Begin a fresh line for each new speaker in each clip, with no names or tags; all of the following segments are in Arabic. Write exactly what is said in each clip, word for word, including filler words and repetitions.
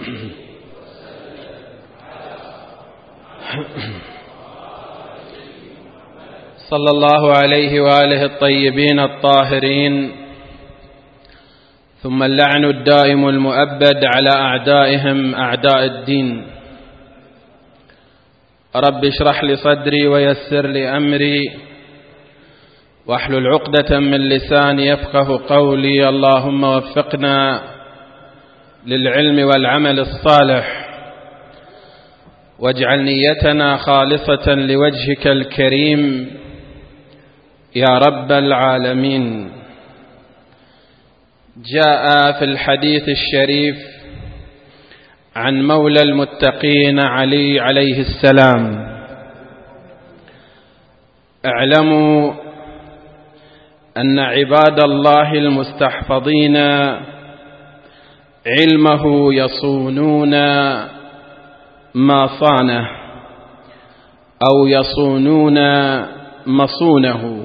صلى الله عليه وآله الطيبين الطاهرين، ثم اللعن الدائم المؤبد على أعدائهم أعداء الدين. رب اشرح لي صدري ويسر لي أمري واحلل عقدة من لساني يفقه قولي. اللهم وفقنا للعلم والعمل الصالح، واجعل نيتنا خالصة لوجهك الكريم يا رب العالمين. جاء في الحديث الشريف عن مولى المتقين علي عليه السلام: اعلموا أن عباد الله المستحفظين علمه يصونون ما صانه أو يصونون مصونه،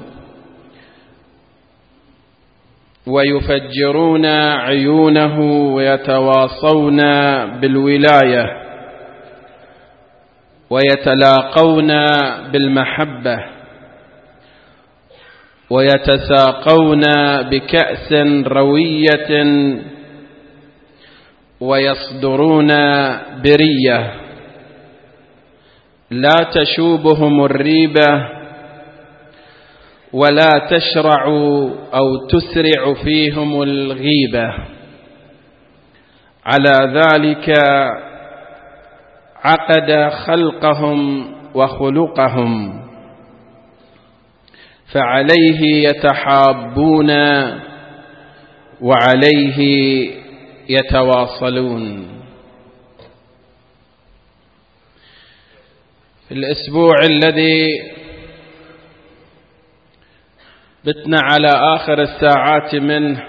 ويفجرون عيونه ويتواصون بالولاية ويتلاقون بالمحبة ويتساقون بكأس روية ويصدرون برية لا تشوبهم الريبة ولا تشرع أو تسرع فيهم الغيبة. على ذلك عقد خلقهم وخلقهم، فعليه يتحابون وعليه يتواصلون. في الأسبوع الذي بتنا على آخر الساعات منه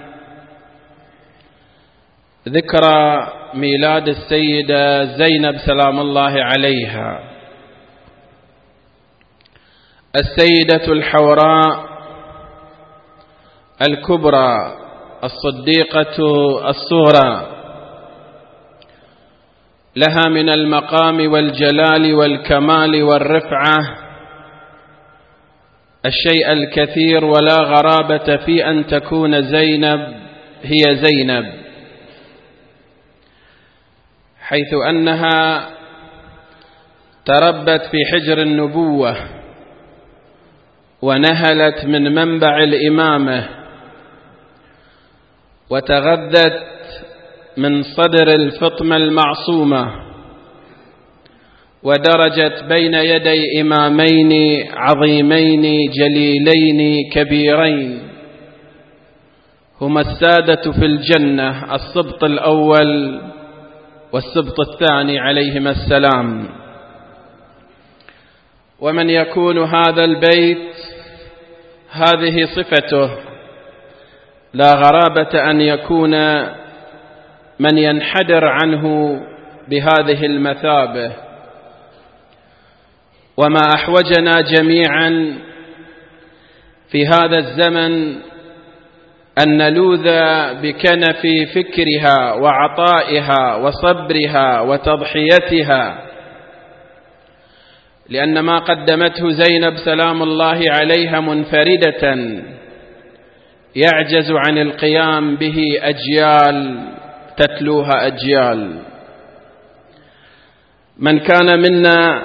ذكرى ميلاد السيدة زينب سلام الله عليها، السيدة الحوراء الكبرى الصديقة الصغرى، لها من المقام والجلال والكمال والرفعة الشيء الكثير، ولا غرابة في أن تكون زينب هي زينب، حيث أنها تربت في حجر النبوة ونهلت من منبع الإمامة وتغذت من صدر الفطمة المعصومة، ودرجت بين يدي إمامين عظيمين جليلين كبيرين هما السادة في الجنة، السبط الأول والسبط الثاني عليهما السلام. ومن يكون هذا البيت هذه صفته، لا غرابة أن يكون من ينحدر عنه بهذه المثابة. وما أحوجنا جميعا في هذا الزمن أن نلوذ بكنف فكرها وعطائها وصبرها وتضحيتها، لأن ما قدمته زينب سلام الله عليها منفردة يعجز عن القيام به أجيال تتلوها أجيال. من كان منا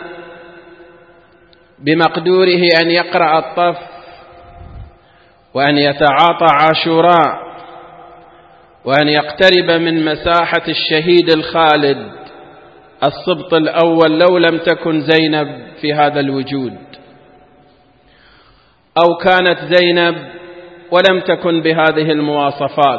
بمقدوره أن يقرأ الطف وأن يتعاطى عاشوراء وأن يقترب من مساحة الشهيد الخالد السبط الأول لو لم تكن زينب في هذا الوجود، أو كانت زينب ولم تكن بهذه المواصفات.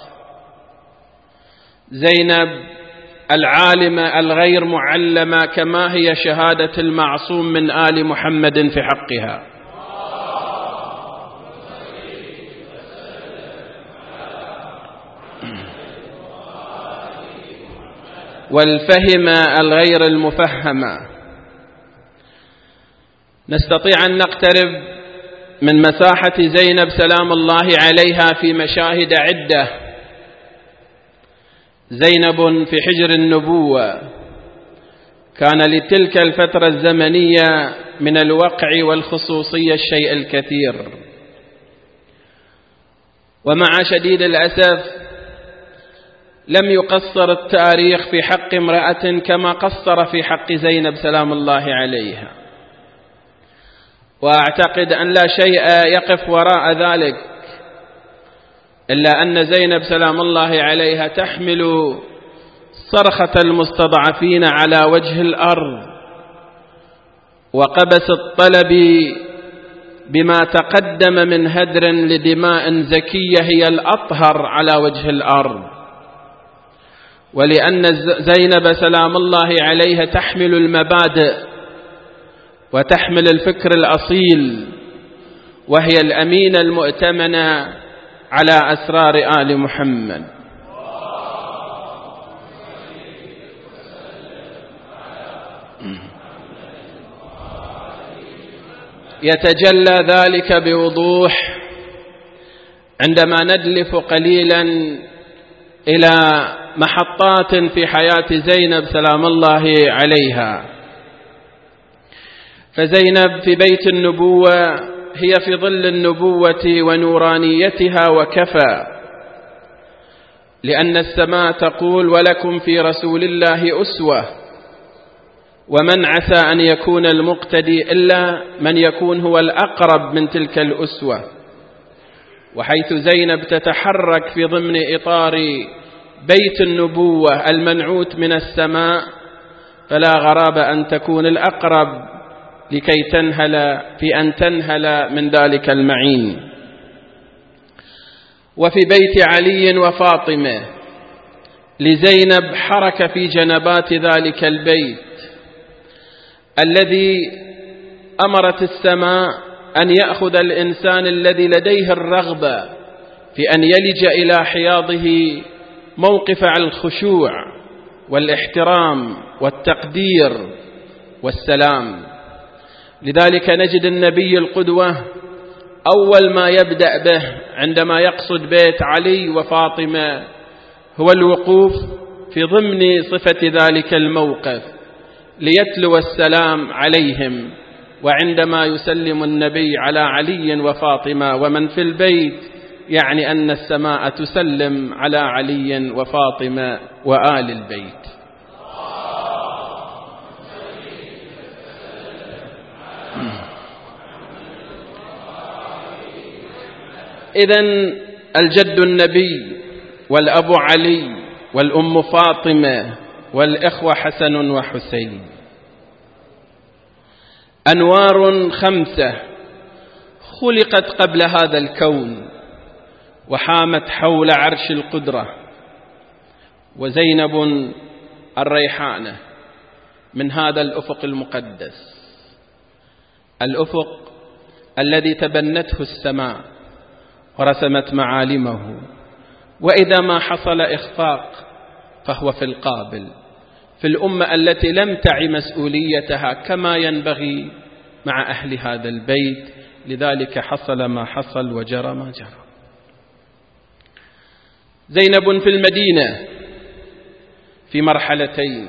زينب العالمة الغير معلمة كما هي شهادة المعصوم من آل محمد في حقها، والفهمة الغير المفهمة. نستطيع أن نقترب من مساحة زينب سلام الله عليها في مشاهد عدة، زينب في حجر النبوة كان لتلك الفترة الزمنية من الوقع والخصوصية الشيء الكثير، ومع شديد الأسف لم يقصر التاريخ في حق امرأة كما قصر في حق زينب سلام الله عليها. وأعتقد أن لا شيء يقف وراء ذلك إلا أن زينب سلام الله عليها تحمل صرخة المستضعفين على وجه الأرض وقبس الطلب بما تقدم من هدر لدماء زكية هي الأطهر على وجه الأرض. ولأن زينب سلام الله عليها تحمل المبادئ وتحمل الفكر الأصيل، وهي الأمينة المؤتمنة على أسرار آل محمد. يتجلى ذلك بوضوح عندما ندلف قليلا إلى محطات في حياة زينب سلام الله عليها. فزينب في بيت النبوة هي في ظل النبوة ونورانيتها وكفى، لأن السماء تقول: ولكم في رسول الله أسوة. ومن عسى أن يكون المقتدي إلا من يكون هو الأقرب من تلك الأسوة. وحيث زينب تتحرك في ضمن إطار بيت النبوة المنعوت من السماء، فلا غراب أن تكون الأقرب لكي تنهل في أن تنهل من ذلك المعين. وفي بيت علي وفاطمة لزينب حركة في جنبات ذلك البيت الذي أمرت السماء أن يأخذ الإنسان الذي لديه الرغبة في أن يلج إلى حياضه موقف الخشوع والاحترام والتقدير والسلام. لذلك نجد النبي القدوة أول ما يبدأ به عندما يقصد بيت علي وفاطمة هو الوقوف في ضمن صفة ذلك الموقف ليتلو السلام عليهم. وعندما يسلم النبي على علي وفاطمة ومن في البيت يعني أن السماء تسلم على علي وفاطمة وآل البيت. إذن الجد النبي والأب علي والأم فاطمة والإخوة حسن وحسين أنوار خمسة خلقت قبل هذا الكون وحامت حول عرش القدرة. وزينب الريحانة من هذا الأفق المقدس، الأفق الذي تبنته السماء ورسمت معالمه، وإذا ما حصل إخفاق فهو في القابل في الأمة التي لم تعي مسؤوليتها كما ينبغي مع أهل هذا البيت. لذلك حصل ما حصل وجرى ما جرى. زينب في المدينة في مرحلتين: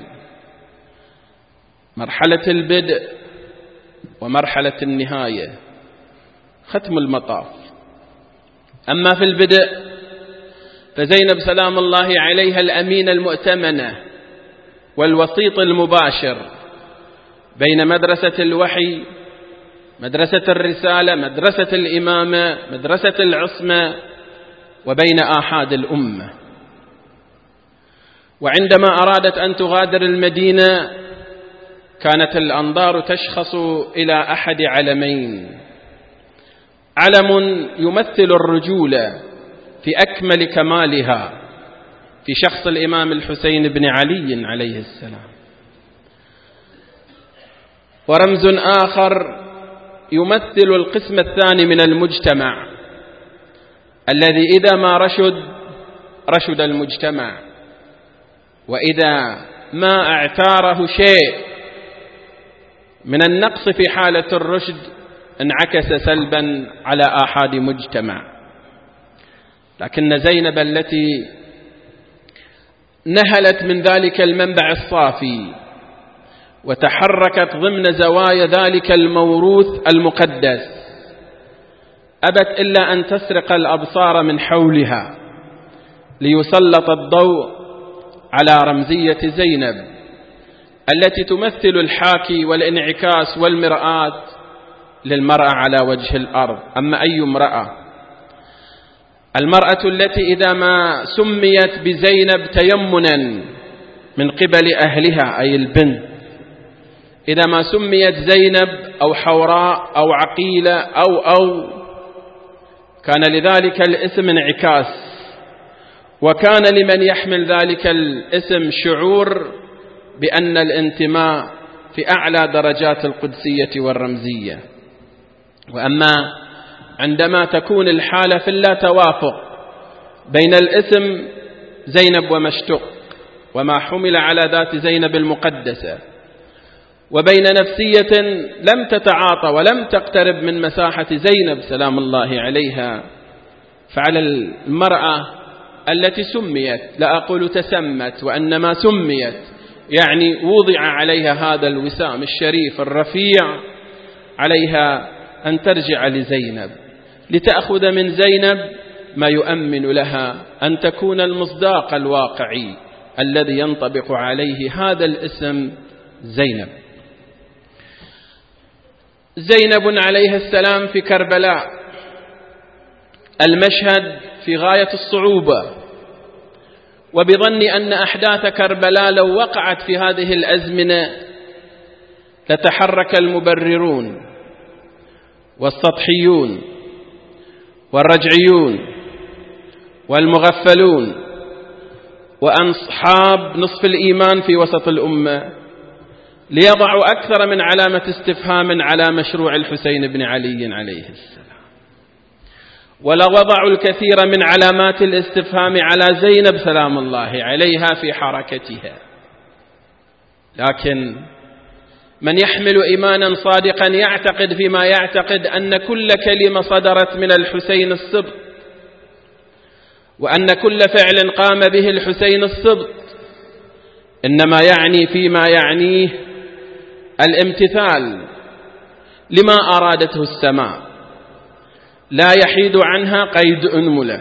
مرحلة البدء ومرحلة النهاية، ختم المطاف. أما في البدء فزينب سلام الله عليها الأمينة المؤتمنة والوسيط المباشر بين مدرسة الوحي، مدرسة الرسالة، مدرسة الإمامة، مدرسة العصمة، وبين آحاد الأمة. وعندما أرادت أن تغادر المدينة كانت الأنظار تشخص إلى أحد علمين: علم يمثل الرجولة في أكمل كمالها في شخص الإمام الحسين بن علي عليه السلام، ورمز آخر يمثل القسم الثاني من المجتمع الذي إذا ما رشد رشد المجتمع، وإذا ما اعتاره شيء من النقص في حالة الرشد انعكس سلبا على آحاد مجتمع. لكن زينب التي نهلت من ذلك المنبع الصافي وتحركت ضمن زوايا ذلك الموروث المقدس، أبت إلا أن تسرق الأبصار من حولها ليسلط الضوء على رمزية زينب التي تمثل الحاكي والانعكاس والمرآة للمرأة على وجه الأرض. أما أي امرأة؟ المرأة التي إذا ما سميت بزينب تيمنا من قبل أهلها أي البنت، إذا ما سميت زينب أو حوراء أو عقيلة أو أو كان لذلك الاسم انعكاس، وكان لمن يحمل ذلك الاسم شعور بأن الانتماء في أعلى درجات القدسية والرمزية. وأما عندما تكون الحالة في اللا توافق بين الاسم زينب ومشتق وما حمل على ذات زينب المقدسة، وبين نفسية لم تتعاطى ولم تقترب من مساحة زينب سلام الله عليها، فعلى المرأة التي سميت، لا أقول تسمت وإنما سميت، يعني وضع عليها هذا الوسام الشريف الرفيع، عليها أن ترجع لزينب لتأخذ من زينب ما يؤمن لها أن تكون المصداق الواقعي الذي ينطبق عليه هذا الاسم زينب. زينب عليها السلام في كربلاء، المشهد في غاية الصعوبة، وبظني أن أحداث كربلاء لو وقعت في هذه الأزمنة لتحرك المبررون والسطحيون والرجعيون والمغفلون وأصحاب نصف الإيمان في وسط الأمة ليضعوا أكثر من علامة استفهام على مشروع الحسين بن علي عليه السلام، ولا وضعوا الكثير من علامات الاستفهام على زينب سلام الله عليها في حركتها. لكن من يحمل إيمانا صادقا يعتقد فيما يعتقد أن كل كلمة صدرت من الحسين السبط، وأن كل فعل قام به الحسين السبط إنما يعني فيما يعنيه الامتثال لما أرادته السماء، لا يحيد عنها قيد أنملة.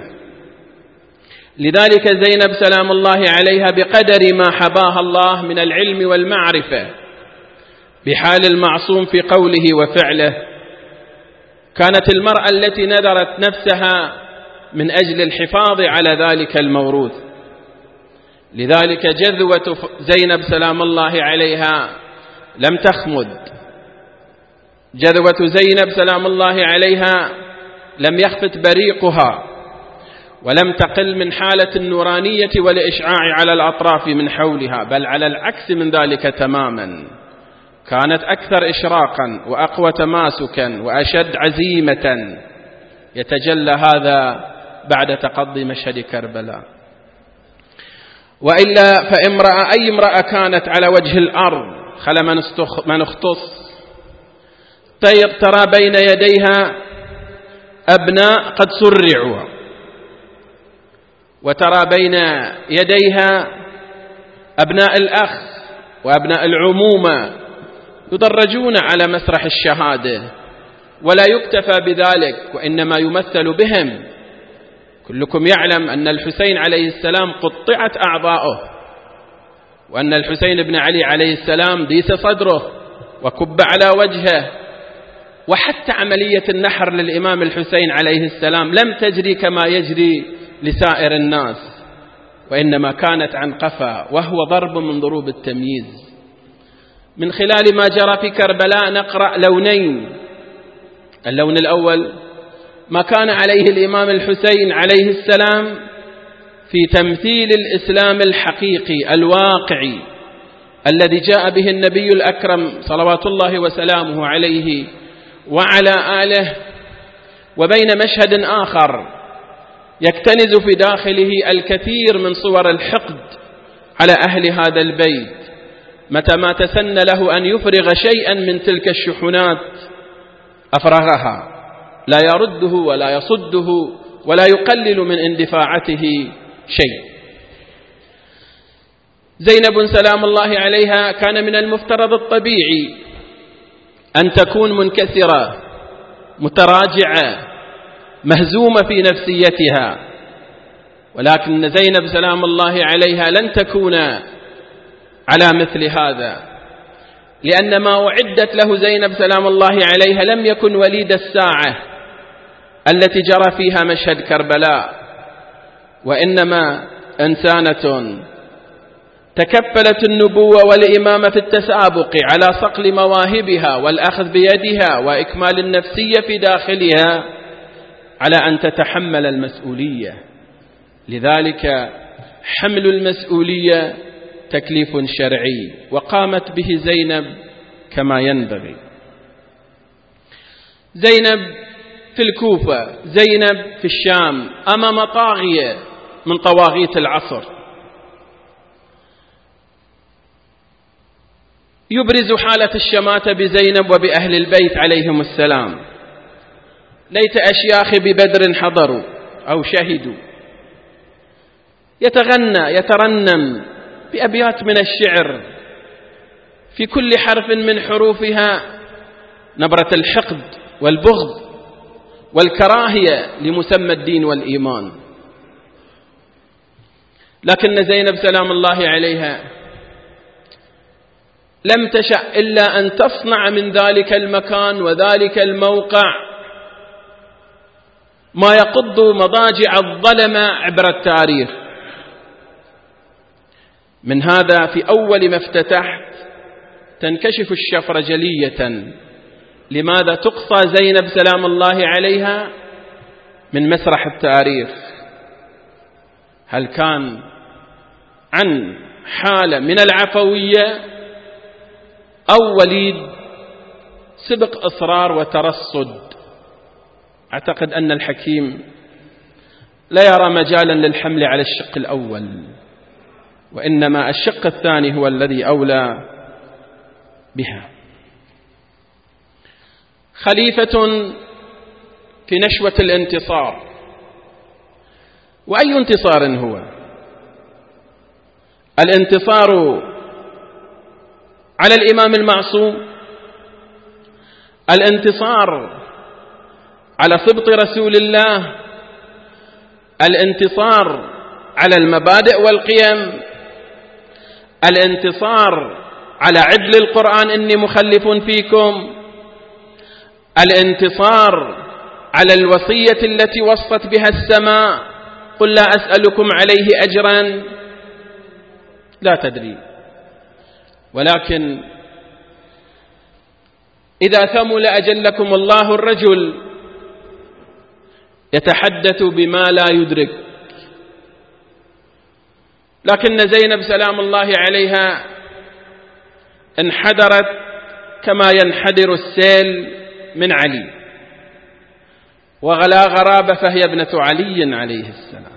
لذلك زينب سلام الله عليها بقدر ما حباها الله من العلم والمعرفة بحال المعصوم في قوله وفعله، كانت المرأة التي نذرت نفسها من أجل الحفاظ على ذلك الموروث. لذلك جذوة زينب سلام الله عليها لم تخمد، جذوة زينب سلام الله عليها لم يخفت بريقها، ولم تقل من حالة النورانية والإشعاع على الأطراف من حولها، بل على العكس من ذلك تماما، كانت أكثر إشراقا وأقوى تماسكا وأشد عزيمة، يتجلى هذا بعد تقضي مشهد كربلاء. وإلا فامرأة أي امرأة كانت على وجه الأرض خل من اختص ترى بين يديها أبناء قد سرعوا، وترى بين يديها أبناء الأخ وأبناء العمومة يدرجون على مسرح الشهادة، ولا يكتفى بذلك وإنما يمثل بهم. كلكم يعلم أن الحسين عليه السلام قطعت أعضاؤه، وأن الحسين بن علي عليه السلام ديس صدره وكب على وجهه، وحتى عملية النحر للإمام الحسين عليه السلام لم تجري كما يجري لسائر الناس، وإنما كانت عن قفا، وهو ضرب من ضروب التمييز. من خلال ما جرى في كربلاء نقرأ لونين: اللون الأول ما كان عليه الإمام الحسين عليه السلام في تمثيل الإسلام الحقيقي الواقعي الذي جاء به النبي الأكرم صلوات الله وسلامه عليه وعلى آله، وبين مشهد آخر يكتنز في داخله الكثير من صور الحقد على أهل هذا البيت، متى ما تسن له أن يفرغ شيئا من تلك الشحنات أفرغها، لا يرده ولا يصده ولا يقلل من اندفاعته شيء. زينب سلام الله عليها كان من المفترض الطبيعي أن تكون منكسرة متراجعة مهزومة في نفسيتها، ولكن زينب سلام الله عليها لن تكون على مثل هذا، لأن ما أعدت له زينب سلام الله عليها لم يكن وليد الساعة التي جرى فيها مشهد كربلاء، وإنما إنسانة تكفلت النبوة والإمامة في التسابق على صقل مواهبها والأخذ بيدها وإكمال النفسية في داخلها على أن تتحمل المسؤولية. لذلك حمل المسؤولية تكليف شرعي، وقامت به زينب كما ينبغي. زينب في الكوفة، زينب في الشام، أمام طاغية من طواغيت العصر يبرز حالة الشماتة بزينب وبأهل البيت عليهم السلام. ليت أشياخ ببدر حضروا أو شهدوا. يتغنى يترنم بأبيات من الشعر في كل حرف من حروفها نبرة الحقد والبغض والكراهية لمسمى الدين والإيمان. لكن زينب سلام الله عليها لم تشأ إلا أن تصنع من ذلك المكان وذلك الموقع ما يقض مضاجع الظلمة عبر التاريخ. من هذا في أول ما افتتحت تنكشف الشفرة جلية. لماذا تقصى زينب سلام الله عليها من مسرح التاريخ؟ هل كان عن حالة من العفوية أو وليد سبق إصرار وترصد؟ أعتقد أن الحكيم لا يرى مجالا للحمل على الشق الأول، وإنما الشق الثاني هو الذي أولى بها. خليفة في نشوة الانتصار. وأي انتصار هو؟ الانتصار على الإمام المعصوم، الانتصار على سبط رسول الله، الانتصار على المبادئ والقيم، الانتصار على عدل القرآن إني مخلف فيكم، الانتصار على الوصية التي وصت بها السماء قل لا أسألكم عليه أجرا. لا تدري. ولكن إذا ثمل أجلكم الله الرجل يتحدث بما لا يدرك. لكن زينب سلام الله عليها انحدرت كما ينحدر السيل من علي، وغلا غرابة فهي ابنة علي عليه السلام.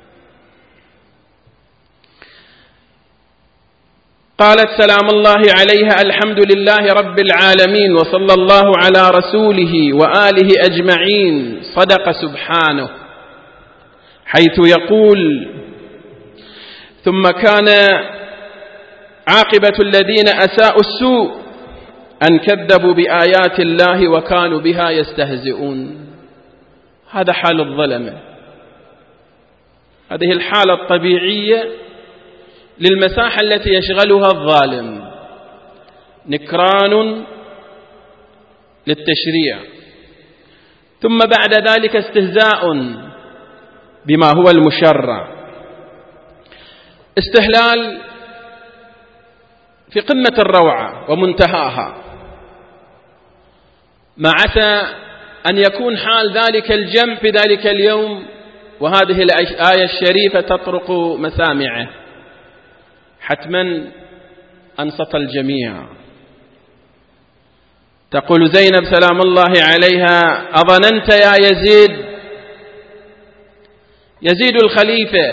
قالت سلام الله عليها الحمد لله رب العالمين وصلى الله على رسوله وآله أجمعين. صدق سبحانه حيث يقول ثم كان عاقبة الذين أساءوا السوء أن كذبوا بآيات الله وكانوا بها يستهزئون. هذا حال الظلمة، هذه الحالة الطبيعية للمساحة التي يشغلها الظالم، نكران للتشريع، ثم بعد ذلك استهزاء بما هو المشرع، استهلال في قمة الروعة ومنتهاها، ما عسى أن يكون حال ذلك الجمع في ذلك اليوم وهذه الآية الشريفة تطرق مسامعه. حتما أنصت الجميع. تقول زينب سلام الله عليها أظننت يا يزيد، يزيد الخليفة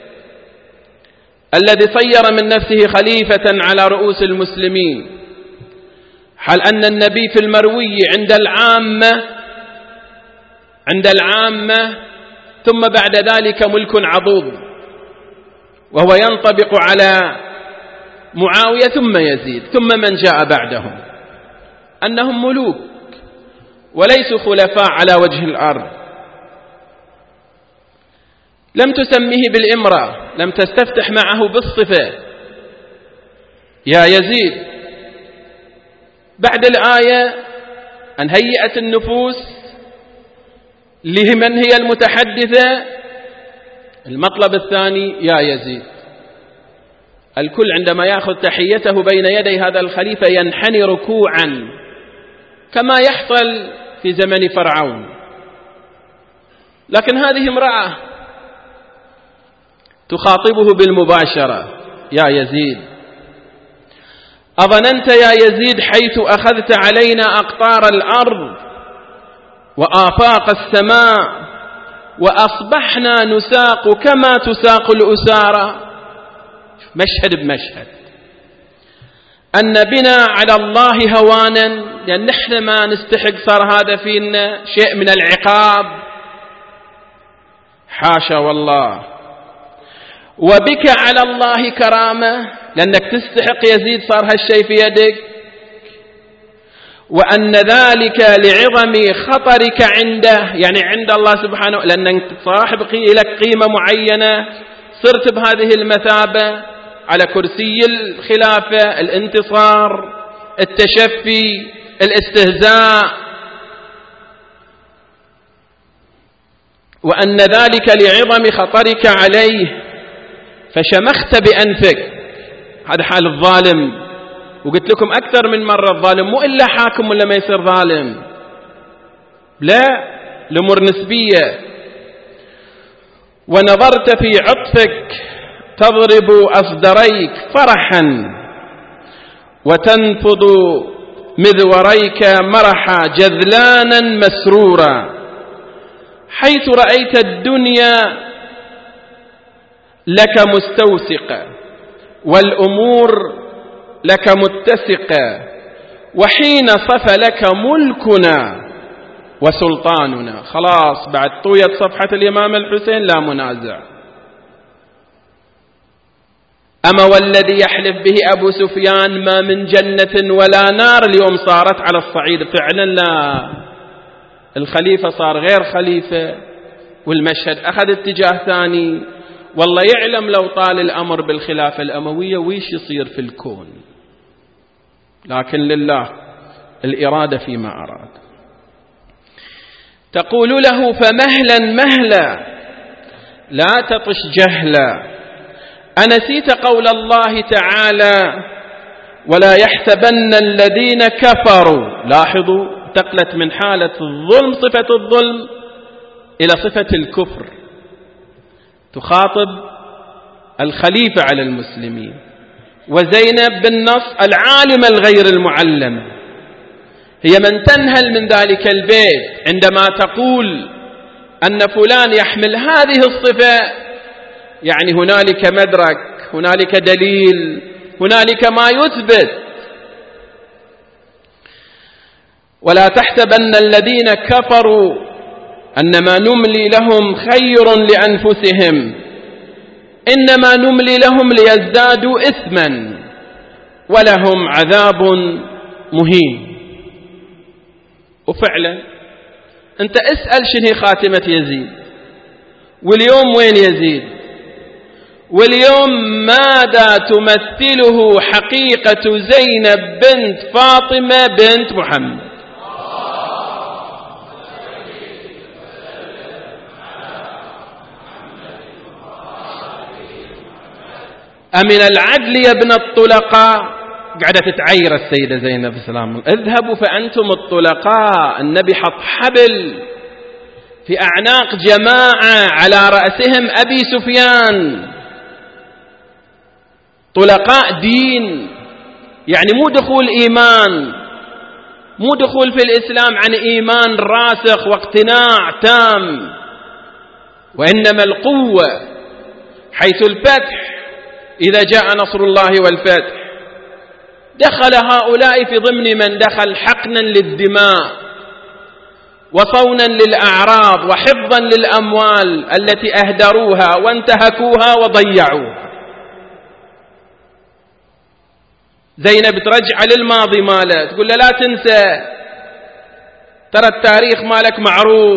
الذي صير من نفسه خليفة على رؤوس المسلمين، حال أن النبي في المروي عند العامة عند العامة ثم بعد ذلك ملك عضوض، وهو ينطبق على معاوية ثم يزيد ثم من جاء بعدهم، أنهم ملوك وليسوا خلفاء على وجه الأرض. لم تسميه بالإمرة، لم تستفتح معه بالصفة. يا يزيد بعد الآية أن هيئت النفوس لمن هي المتحدثة، المطلب الثاني يا يزيد. الكل عندما يأخذ تحيته بين يدي هذا الخليفة ينحني ركوعا كما يحصل في زمن فرعون. لكن هذه امرأة تخاطبه بالمباشرة: يا يزيد، أظننت يا يزيد حيث أخذت علينا أقطار الأرض وآفاق السماء وأصبحنا نساق كما تساق الأسارة، مشهد بمشهد، أن بنا على الله هوانا، لأن نحن ما نستحق صار هذا فينا شيء من العقاب، حاشا والله، وبك على الله كرامة، لأنك تستحق يزيد صار هالشيء في يدك، وأن ذلك لعظم خطرك عنده، يعني عند الله سبحانه، لأنك صاحب لك قيمة معينة، صرت بهذه المثابة على كرسي الخلافة، الانتصار، التشفي، الاستهزاء، وأن ذلك لعظم خطرك عليه فشمخت بأنفك. هذا حال الظالم، وقلت لكم أكثر من مرة الظالم مو إلا حاكم ولا ما يصير ظالم، لا، الأمور نسبية. ونظرت في عطفك تضرب أصدريك فرحا وتنفض مذوريك مرحا جذلانا مسرورا، حيث رأيت الدنيا لك مستوثقة والأمور لك متسقة، وحين صف لك ملكنا وسلطاننا. خلاص بعد طويت صفحة الإمام الحسين لا منازع. أما والذي يحلف به أبو سفيان ما من جنة ولا نار اليوم صارت على الصعيد، فعلا لا، الخليفة صار غير خليفة والمشهد أخذ اتجاه ثاني. والله يعلم لو طال الأمر بالخلافة الأموية ويش يصير في الكون، لكن لله الإرادة فيما أراد. تقول له: فمهلا مهلا لا تطش جهلا، أنسيت قول الله تعالى: ولا يحسبن الذين كفروا. لاحظوا انتقلت من حالة الظلم، صفة الظلم، إلى صفة الكفر، تخاطب الخليفة على المسلمين. وزينب بالنص العالمة الغير المعلمة هي من تنهل من ذلك البيت عندما تقول أن فلان يحمل هذه الصفة، يعني هنالك مدرك، هنالك دليل، هنالك ما يثبت. ولا تحسبن الذين كفروا أنما نملي لهم خير لأنفسهم إنما نملي لهم ليزدادوا إثما ولهم عذاب مهين. وفعلا أنت اسأل شنو خاتمة يزيد، واليوم وين يزيد، واليوم ماذا تمثله حقيقة زينب بنت فاطمة بنت محمد. أمن العدل يا ابن الطلقاء، قاعدة تتعير السيدة زينب السلام، اذهبوا فأنتم الطلقاء. النبي حط حبل في أعناق جماعة على رأسهم أبي سفيان، طلقاء دين، يعني مو دخول إيمان، مو دخول في الإسلام عن إيمان راسخ واقتناع تام، وإنما القوة، حيث الفتح إذا جاء نصر الله والفتح دخل هؤلاء في ضمن من دخل حقنا للدماء وصونا للأعراض وحفظا للأموال التي أهدروها وانتهكوها وضيعوها. زينب ترجع للماضي ماله، تقول له لا تنسى، ترى التاريخ مالك معروف،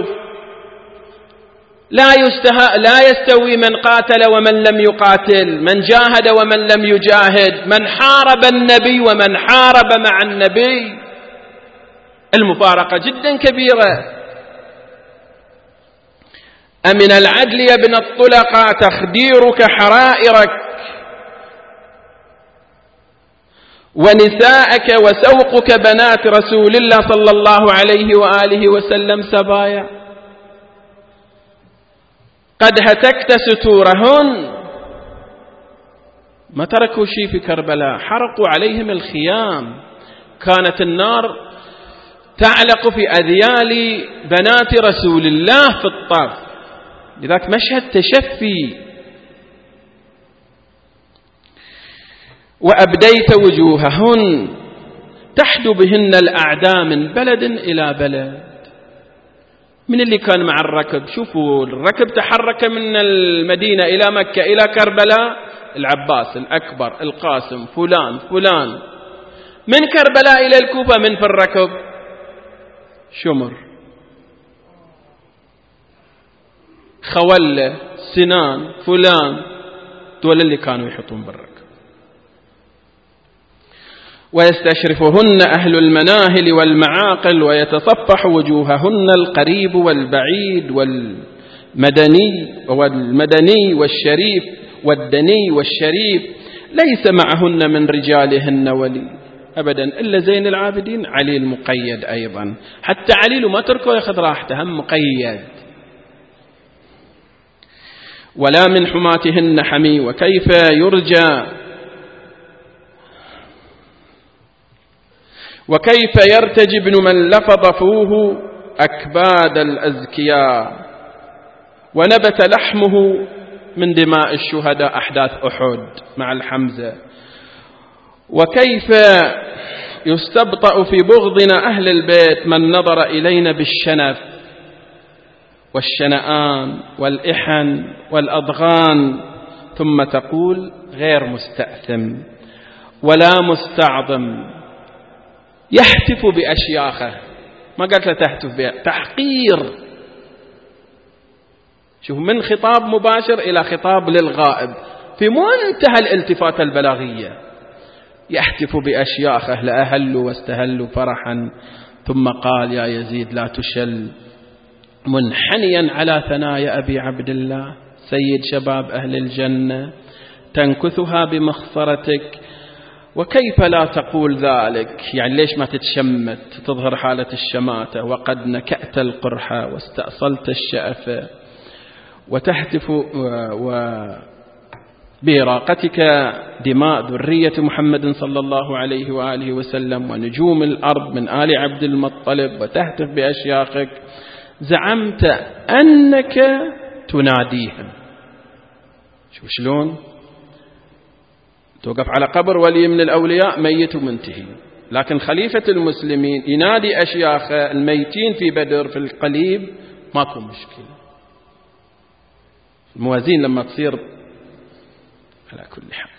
لا يستهى لا يستوي من قاتل ومن لم يقاتل، من جاهد ومن لم يجاهد، من حارب النبي ومن حارب مع النبي، المفارقة جدا كبيرة. أمن العدل يا ابن الطلقاء تخديرك حرائرك ونساءك وسوقك بنات رسول الله صلى الله عليه وآله وسلم سبايا، قد هتكت ستورهن. ما تركوا شيء في كربلاء، حرقوا عليهم الخيام، كانت النار تعلق في أذيال بنات رسول الله في الطرف، لذلك مشهد تشفي. وأبديت وجوههن تحدو بهن الأعداء من بلد إلى بلد. من اللي كان مع الركب؟ شوفوا الركب تحرك من المدينة إلى مكة إلى كربلاء، العباس الأكبر، القاسم، فلان فلان. من كربلاء إلى الكوفة من في الركب؟ شمر، خولة، سنان، فلان، دول اللي كانوا يحطون بالركب. ويستشرفهن أهل المناهل والمعاقل ويتصفح وجوههن القريب والبعيد والمدني والمدني والشريف والدني والشريف، ليس معهن من رجالهن ولي أبدا إلا زين العابدين علي المقيد أيضا، حتى علي ما تركه يأخذ راحته، هم مقيد. ولا من حماتهن حمي. وكيف يرجى وكيف يرتجي ابن من لفظ فوه أكباد الأزكياء ونبت لحمه من دماء الشهداء أحداث أحد مع الحمزة. وكيف يستبطأ في بغضنا أهل البيت من نظر إلينا بالشنف والشنآن والإحن والأضغان، ثم تقول غير مستأثم ولا مستعظم، يحتف بأشياخه. ما قالت له تهتف بها، تحقير. شوف، من خطاب مباشر إلى خطاب للغائب في منتهى الالتفات البلاغية. يحتف بأشياخه لأهلوا واستهلوا فرحا، ثم قال يا يزيد لا تشل، منحنيا على ثنايا أبي عبد الله سيد شباب أهل الجنة، تنكثها بمخصرتك. وكيف لا تقول ذلك؟ يعني ليش ما تتشمت تظهر حالة الشماتة؟ وقد نكأت القرحة واستأصلت الشأفة، وتهتف وبراقتك دماء ذرية محمد صلى الله عليه وآله وسلم ونجوم الأرض من آل عبد المطلب، وتهتف بأشياخك. زعمت أنك تناديهم. شو شلون توقف على قبر ولي من الأولياء ميت ومنتهي، لكن خليفة المسلمين ينادي أشياخ الميتين في بدر في القليب، ماكو مشكلة. الموازين لما تصير على كل حال.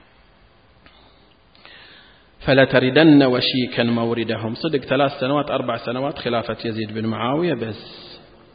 فلا تردن وشيكا موردهم. صدق ثلاث سنوات أربع سنوات خلافة يزيد بن معاوية بس.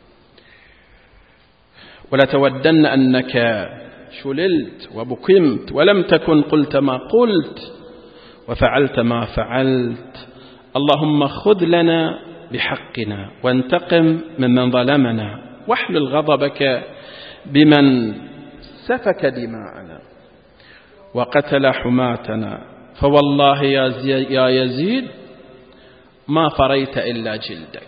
ولا تودن أنك شللت وبكمت ولم تكن قلت ما قلت وفعلت ما فعلت. اللهم خذ لنا بحقنا وانتقم ممن ظلمنا، واحلل غضبك بمن سفك دماءنا وقتل حماتنا. فوالله يا يزيد ما فريت إلا جلدك.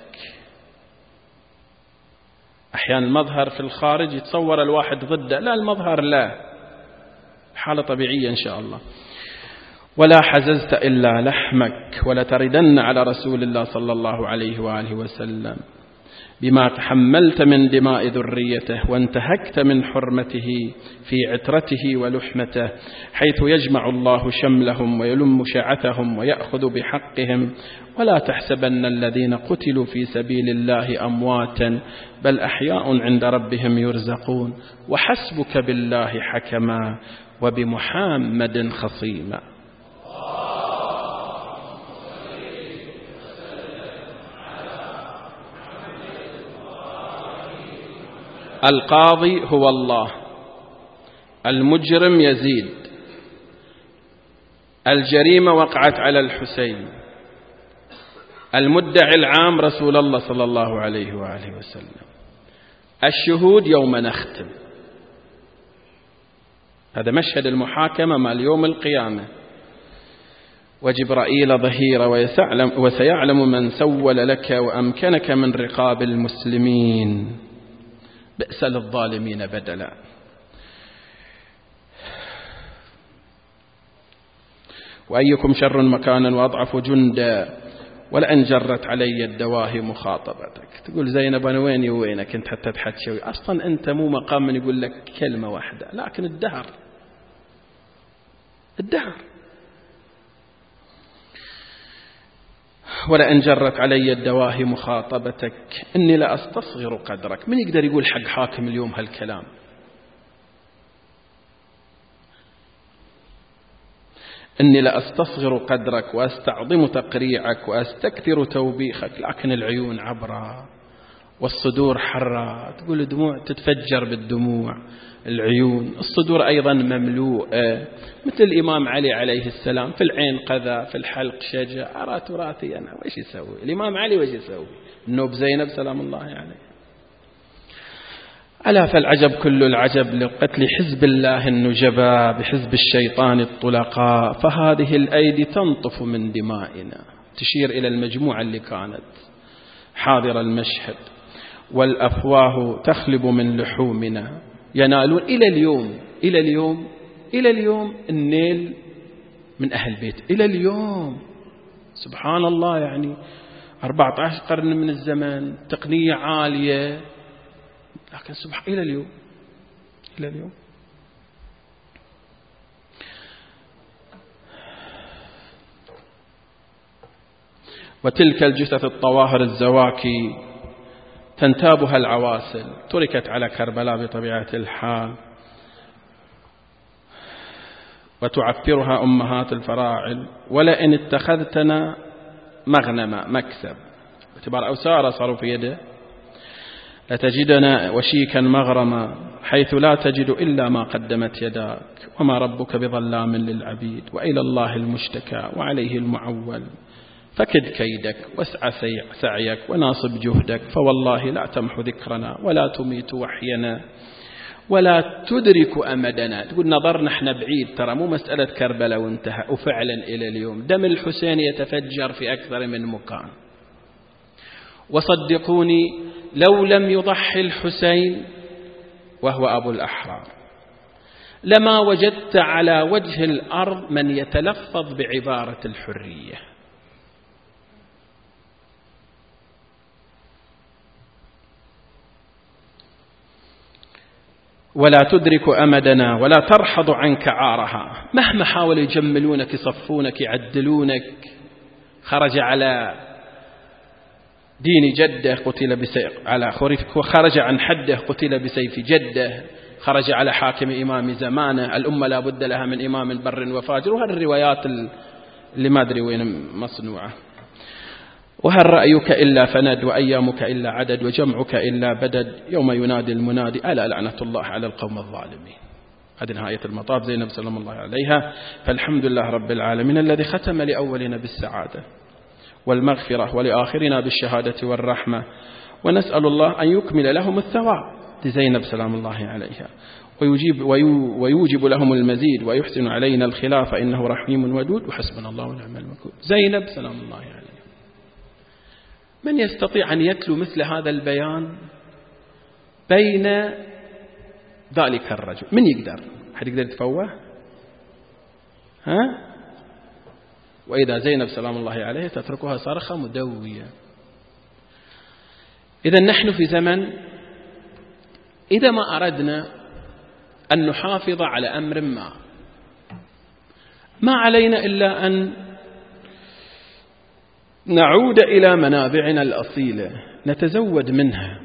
أحيانا المظهر في الخارج يتصور الواحد ضده، لا، المظهر لا، حالة طبيعية إن شاء الله. ولا حززت إلا لحمك. ولا تردن على رسول الله صلى الله عليه وآله وسلم بما تحملت من دماء ذريته وانتهكت من حرمته في عترته ولحمته، حيث يجمع الله شملهم ويلم شعثهم ويأخذ بحقهم. ولا تحسبن الذين قتلوا في سبيل الله أمواتا بل أحياء عند ربهم يرزقون. وحسبك بالله حكما وبمحمد خصيما. القاضي هو الله، المجرم يزيد، الجريمة وقعت على الحسين، المدعي العام رسول الله صلى الله عليه وآله وسلم، الشهود يوم نختم. هذا مشهد المحاكمة مع يوم القيامة. وجبرائيل ظهير وسيعلم من سول لك وأمكنك من رقاب المسلمين، بئس للظالمين بدلا. وأيكم شر مكانا وأضعف جندا ولأن جرت علي الدواهي مخاطبتك. تقول زينب أنا ويني وينك أنت حتى تحتشوي، أصلا أنت مو مقام من يقول لك كلمة واحدة، لكن الدهر الدهر ولأن جرت علي الدواهي مخاطبتك إني لأستصغر قدرك. من يقدر يقول حق حاكم اليوم هالكلام؟ إني لأستصغر قدرك وأستعظم تقريعك وأستكثر توبيخك، لكن العيون عبرة والصدور حرة. تقول الدموع تتفجر بالدموع، العيون الصدور أيضا مملوءة، مثل الإمام علي عليه السلام، في العين قذى في الحلق شجع، أرى تراثي أنا. وإيش يسوي الإمام علي؟ وإيش يسوي النوب زينب سلام الله عليه يعني. ألا فالعجب كل العجب لقتل حزب الله النجبا بحزب الشيطان الطلقاء، فهذه الأيدي تنطف من دمائنا. تشير إلى المجموعة اللي كانت حاضرة المشهد. والأفواه تخلب من لحومنا، ينالون إلى اليوم إلى اليوم إلى اليوم النيل من أهل بيت إلى اليوم. سبحان الله، يعني أربعة عشر قرن من الزمن، تقنية عالية، لكن سبحان إلى اليوم إلى اليوم. وتلك الجثث الطواهر الزواكي تنتابها العواسل، تركت على كربلاء بطبيعة الحال، وتعفرها أمهات الفراعل. ولئن اتخذتنا مغنما مكسب، باعتبار أوسارة صاروا في يده، لتجدنا وشيكا مغرما حيث لا تجد إلا ما قدمت يداك، وما ربك بظلام للعبيد، وإلى الله المشتكى وعليه المعول. فكد كيدك واسعى سعيك وناصب جهدك، فوالله لا تمح ذكرنا ولا تميت وحينا ولا تدرك أمدنا. تقول نظرنا احنا بعيد، ترى مو مسألة كربلاء وانتهى، وفعلا إلى اليوم دم الحسين يتفجر في أكثر من مكان. وصدقوني لو لم يضحي الحسين وهو أبو الأحرار لما وجدت على وجه الأرض من يتلفظ بعبارة الحرية. ولا تدرك أمدنا ولا ترحض عنك عارها. مهما حاولوا يجملونك يصفونك يعدلونك، خرج على دين جده قتل بسيف على خريف، وخرج عن حده قتل بسيف جده، خرج على حاكم إمام زمانه، الأمة لا بد لها من إمام بر وفاجر. وهذه الروايات اللي ما أدري وين مصنوعة. وهل رأيك إلا فند وأيامك إلا عدد وجمعك إلا بدد، يوم ينادي المنادي ألا لعنة الله على القوم الظالمين. هذه نهاية المطاف زينب سلام الله عليها. فالحمد لله رب العالمين الذي ختم لأولنا بالسعادة والمغفرة ولآخرنا بالشهادة والرحمة، ونسأل الله أن يكمل لهم الثواب لزينب سلام الله عليها، ويجيب ويوجب لهم المزيد، ويحسن علينا الخلافة إنه رحيم ودود، وحسبنا الله ونعم الوكيل. زينب سلام الله عليها. من يستطيع أن يتلو مثل هذا البيان بين ذلك الرجل؟ من يقدر؟ حد يقدر يتفوه؟ ها؟ وإذا زينب سلام الله عليه تتركها صرخة مدوية. إذا نحن في زمن إذا ما أردنا أن نحافظ على أمر ما ما علينا إلا أن نعود إلى منابعنا الأصيلة، نتزود منها.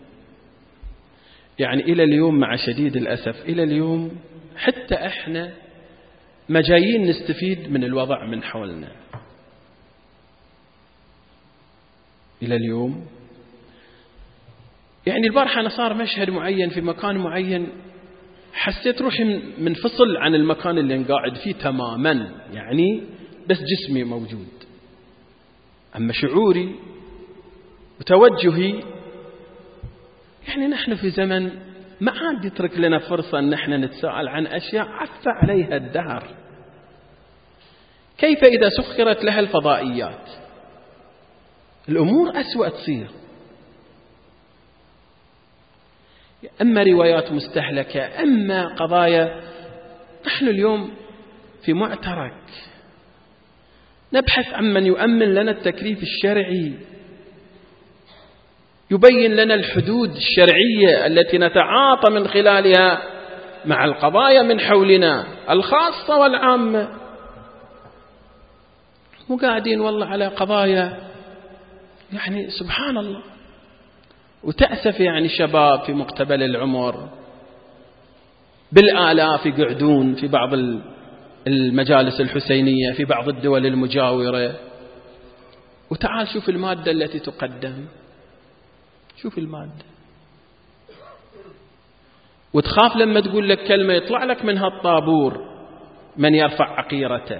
يعني إلى اليوم مع شديد الأسف إلى اليوم حتى إحنا ما جايين نستفيد من الوضع من حولنا. إلى اليوم يعني البارحة أنا صار مشهد معين في مكان معين، حسيت روحي منفصل عن المكان اللي قاعد فيه تماما، يعني بس جسمي موجود، أما شعوري وتوجهي يعني نحن في زمن ما عاد يترك لنا فرصة أن نحن نتساءل عن أشياء عفى عليها الدهر. كيف إذا سخرت لها الفضائيات الأمور أسوأ تصير؟ أما روايات مستهلكة، أما قضايا. نحن اليوم في معترك نبحث عن من يؤمن لنا التكليف الشرعي، يبين لنا الحدود الشرعية التي نتعاطى من خلالها مع القضايا من حولنا الخاصة والعامة. مو قاعدين والله على قضايا يعني سبحان الله. وتأسف يعني شباب في مقتبل العمر بالآلاف يقعدون في بعض المجالس الحسينية في بعض الدول المجاورة، وتعال شوف المادة التي تقدم، شوف المادة، وتخاف لما تقول لك كلمة يطلع لك من هالطابور من يرفع عقيرته.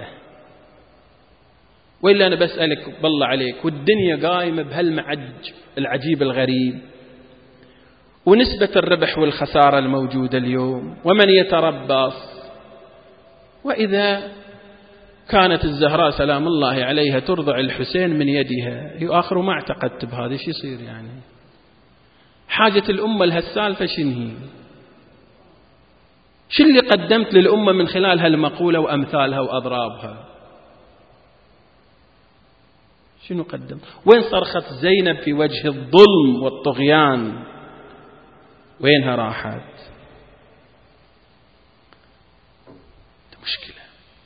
وإلا أنا بسألك بالله عليك، والدنيا قايمة بهالمعج العجيب الغريب، ونسبة الربح والخسارة الموجودة اليوم، ومن يتربص، وإذا كانت الزهراء سلام الله عليها ترضع الحسين من يدها، آخر ما اعتقدت بهذا شو يصير؟ يعني حاجة الأمة لهالسالفة شنهي؟ شو اللي قدمت للأمة من خلال هالمقولة وأمثالها وأضرابها؟ شنو قدم؟ وين صرخت زينب في وجه الظلم والطغيان؟ وينها راحت؟ مشكلة.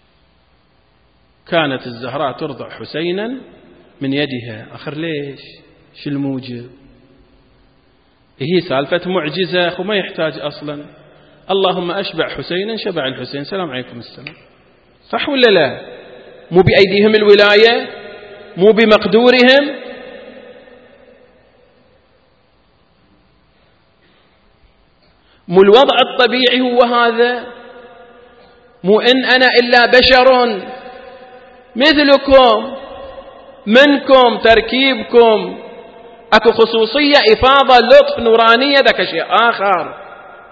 كانت الزهراء ترضع حسينا من يدها، آخر ليش؟ شو الموجب؟ هي سالفة معجزة أخو، ما يحتاج أصلا. اللهم أشبع حسينا شبع الحسين، سلام عليكم السلام. صح ولا لا؟ مو بأيديهم الولاية، مو بمقدورهم. مو الوضع الطبيعي هو هذا؟ مو إن أنا إلا بشر مثلكم، منكم تركيبكم أكو خصوصية إفاضة لطف نورانية، ذاك شيء آخر.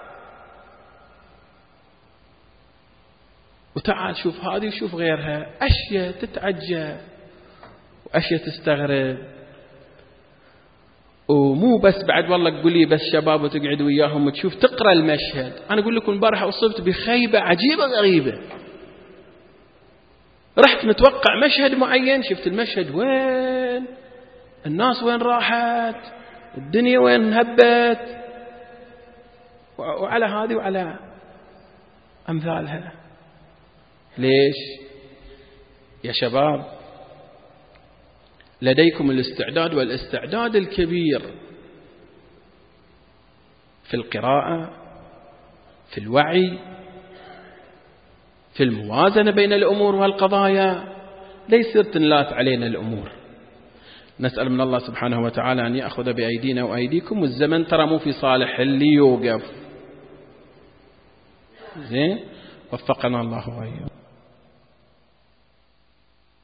وتعال شوف هذه وشوف غيرها، أشياء تتعجب وأشياء تستغرب. ومو بس بعد والله تقولي بس شباب وتقعد وياهم وتشوف تقرأ المشهد. أنا أقول لكم البارحة أصبت بخيبة عجيبة غريبة. رحت متوقع مشهد معين، شفت المشهد وين؟ الناس وين راحت؟ الدنيا وين هبت؟ وعلى هذه وعلى أمثالها. ليش يا شباب؟ لديكم الاستعداد والاستعداد الكبير في القراءة، في الوعي، في الموازنة بين الأمور والقضايا، ليس تنلات علينا الأمور. نسأل من الله سبحانه وتعالى أن يأخذ بأيدينا وأيديكم، والزمن ترى مو في صالح اللي يوقف. زين، وفقنا الله وإياكم.